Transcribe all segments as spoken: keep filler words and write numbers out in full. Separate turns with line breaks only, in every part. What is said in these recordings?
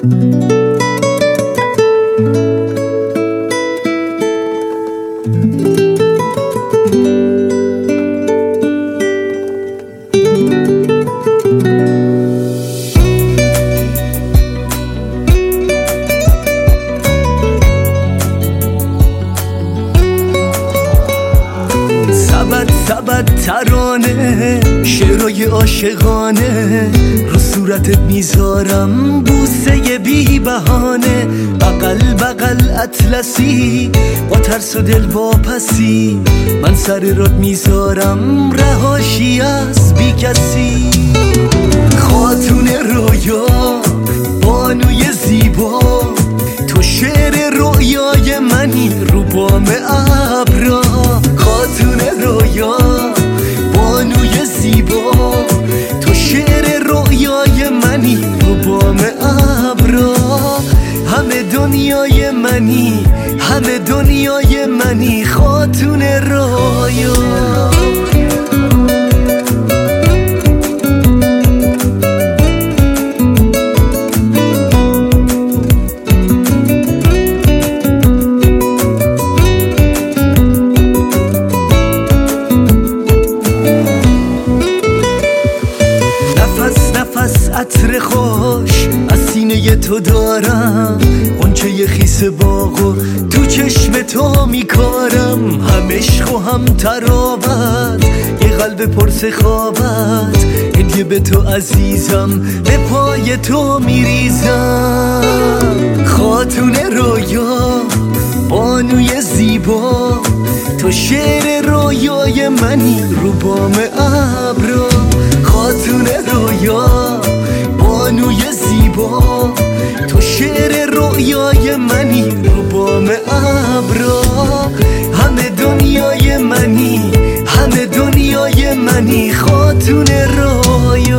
سبد ترانه شعرهای عاشقانه رو صورتت میذارم بوسه بی بهانه، بغل بغل اطلسی با ترس و دل واپسی، من سر رد میذارم رهاشی از بی کسی. خاتون رویا بانوی زیبا تو شعر رویای منی رو بام ابرا. خاتون رویا بانوی زیبا تو شعر رویای منی رو بام ابرا. همه دنیای منی همه دنیای منی خاتون رویا. عطر خوش از سینه تو دارم، غنچه خیس باغو تو چشم تو میکارم. هم عشق و هم تراوت یه قلب پر سخاوت، هدیه به تو عزیزم به پای تو میریزم. خاتون رویا بانوی زیبا تو شعر رویای منی رو بام ابرا. خاتون رویا بانوی زیبا تو شعر رویای منی رو بام ابرا. همه دنیای منی همه دنیای منی خاتون رویا.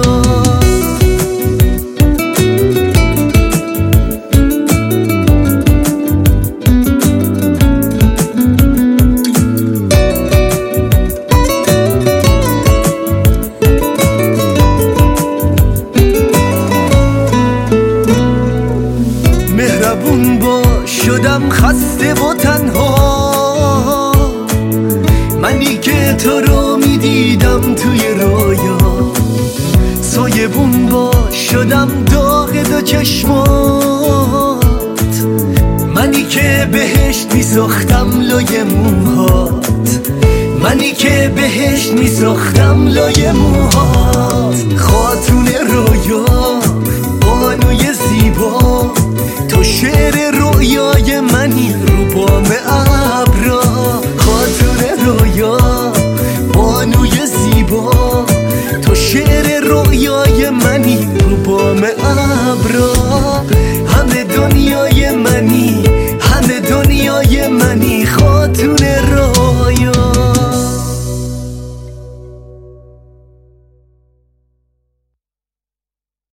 مهربون باش شدم خسته و تنها، منی که تو رو میدیدم توی رویا. سایبون باش شدم داغ دو چشمات، منی که بهشت میساختم لای موهات. منی که بهشت میساختم لای موهات. خاتون رویا بانوی زیبا تو شعر رویای منی رو بام ابرا. خاتون رویا بانوی زیبا تو شعر رویای منی رو بام ابرا. همه دنیا